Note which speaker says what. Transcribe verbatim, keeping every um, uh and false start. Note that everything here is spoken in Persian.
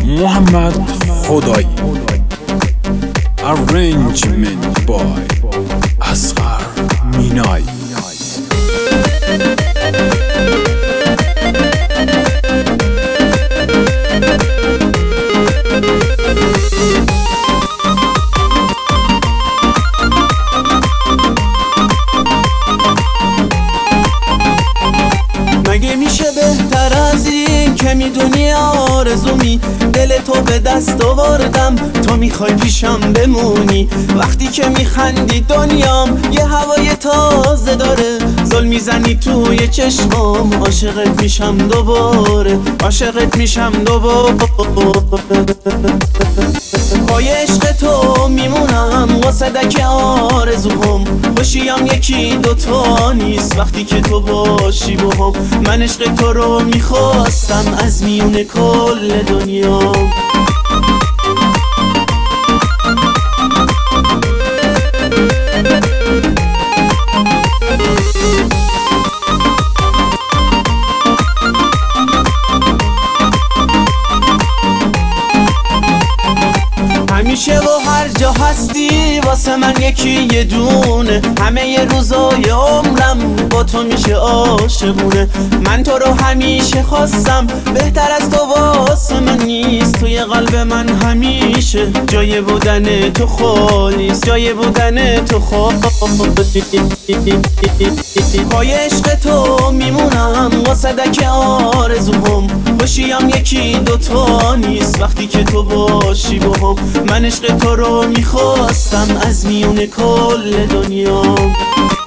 Speaker 1: محمد خدایی. Arrangement by اصغر مینایی.
Speaker 2: مگه میشه بهتر از این که میدونی آرزومی دل تو به دست آوردم، تو میخوای پیشم بمونی. وقتی که میخندی دنیام یه هوای تازه داره، زل میزنی توی چشمام، عاشقت میشم دوباره، عاشقت میشم دوباره. پای عشق تو میمونم واسدک آرزوهم، خوشیم یکی دوتا نیست وقتی که تو باشی باهم. من عشق تو رو میخواستم از میون کل دنیا. همیشه و هر جا هستی واسه من یکی یه دونه، همه ی روزای عمرم با تو میشه عاشقونه. من تو رو همیشه خواستم، بهتر از تو واسه من نیست. توی قلب من همیشه جای بودن تو خالیست، جای بودن تو خالی. پای عشق تو میمونم واسدک آرزوهم، خوشیم یکی دوتا نیست وقتی که تو باشی باهم. من عشق تو رو میخواستم از میون کل دنیا.